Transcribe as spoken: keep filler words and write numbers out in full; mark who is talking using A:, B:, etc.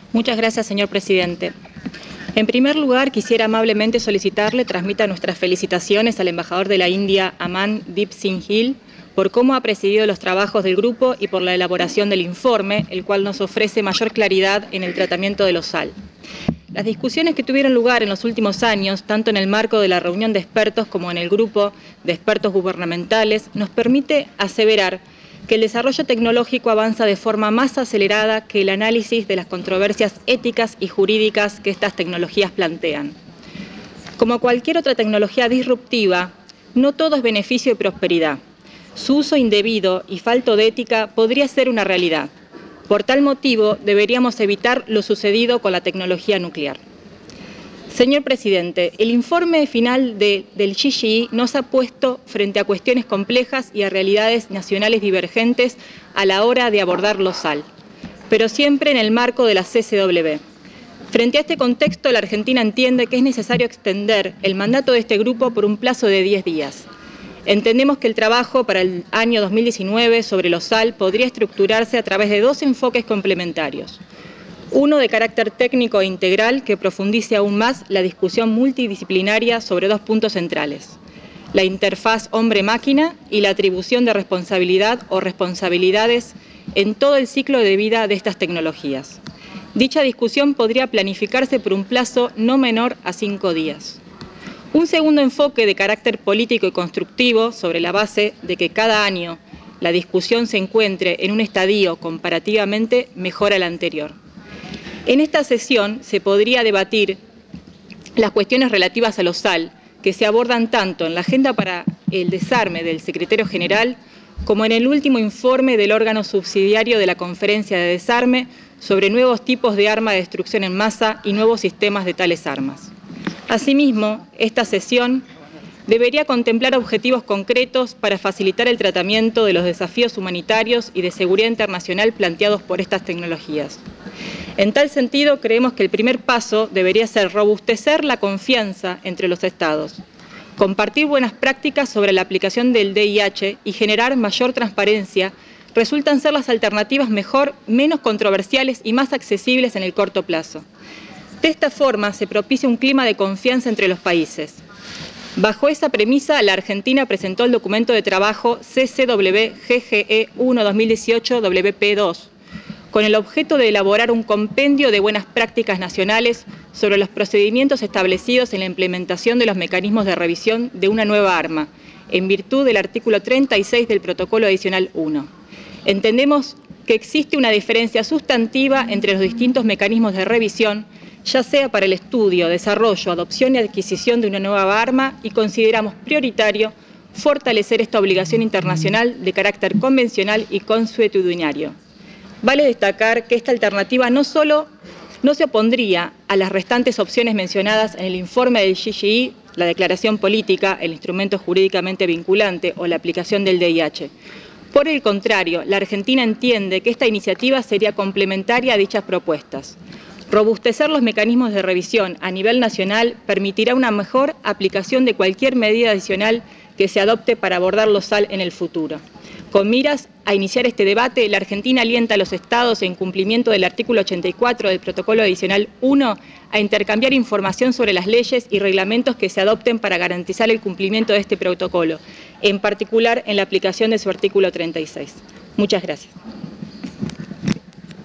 A: Muchas gracias, señor presidente. En primer lugar, quisiera amablemente solicitarle transmita nuestras felicitaciones al embajador de la India, Aman Deep Singh Gill, por cómo ha presidido los trabajos del grupo y por la elaboración del informe, el cual nos ofrece mayor claridad en el tratamiento de los S A L. Las discusiones que tuvieron lugar en los últimos años, tanto en el marco de la reunión de expertos como en el grupo de expertos gubernamentales, nos permite aseverar que el desarrollo tecnológico avanza de forma más acelerada que el análisis de las controversias éticas y jurídicas que estas tecnologías plantean. Como cualquier otra tecnología disruptiva, no todo es beneficio y prosperidad. Su uso indebido y falto de ética podría ser una realidad. Por tal motivo, deberíamos evitar lo sucedido con la tecnología nuclear. Señor presidente, el informe final de, del G G I nos ha puesto frente a cuestiones complejas y a realidades nacionales divergentes a la hora de abordar los S A L, pero siempre en el marco de la C C W. Frente a este contexto, la Argentina entiende que es necesario extender el mandato de este grupo por un plazo de diez días. Entendemos que el trabajo para el año dos mil diecinueve sobre los S A L podría estructurarse a través de dos enfoques complementarios. Uno de carácter técnico e integral que profundice aún más la discusión multidisciplinaria sobre dos puntos centrales: la interfaz hombre-máquina y la atribución de responsabilidad o responsabilidades en todo el ciclo de vida de estas tecnologías. Dicha discusión podría planificarse por un plazo no menor a cinco días. Un segundo enfoque de carácter político y constructivo, sobre la base de que cada año la discusión se encuentre en un estadio comparativamente mejor al anterior. En esta sesión se podría debatir las cuestiones relativas a los S A L, que se abordan tanto en la Agenda para el Desarme del Secretario General como en el último informe del órgano subsidiario de la Conferencia de Desarme sobre nuevos tipos de arma de destrucción en masa y nuevos sistemas de tales armas. Asimismo, esta sesión debería contemplar objetivos concretos para facilitar el tratamiento de los desafíos humanitarios y de seguridad internacional planteados por estas tecnologías. En tal sentido, creemos que el primer paso debería ser robustecer la confianza entre los Estados, compartir buenas prácticas sobre la aplicación del D I H y generar mayor transparencia. Resultan ser las alternativas mejor, menos controversiales y más accesibles en el corto plazo. De esta forma se propicia un clima de confianza entre los países. Bajo esa premisa, la Argentina presentó el documento de trabajo C C W G G E uno dos mil dieciocho W P dos, con el objeto de elaborar un compendio de buenas prácticas nacionales sobre los procedimientos establecidos en la implementación de los mecanismos de revisión de una nueva arma, en virtud del artículo treinta y seis del Protocolo Adicional uno. Entendemos que existe una diferencia sustantiva entre los distintos mecanismos de revisión, ya sea para el estudio, desarrollo, adopción y adquisición de una nueva arma, y consideramos prioritario fortalecer esta obligación internacional de carácter convencional y consuetudinario. Vale destacar que esta alternativa no solo no se opondría a las restantes opciones mencionadas en el informe del G G I, la declaración política, el instrumento jurídicamente vinculante o la aplicación del D I H. Por el contrario, la Argentina entiende que esta iniciativa sería complementaria a dichas propuestas. Robustecer los mecanismos de revisión a nivel nacional permitirá una mejor aplicación de cualquier medida adicional que se adopte para abordar los S A L en el futuro. Con miras a iniciar este debate, la Argentina alienta a los Estados, en cumplimiento del artículo ochenta y cuatro del Protocolo Adicional uno, a intercambiar información sobre las leyes y reglamentos que se adopten para garantizar el cumplimiento de este protocolo, en particular en la aplicación de su artículo treinta y seis. Muchas gracias.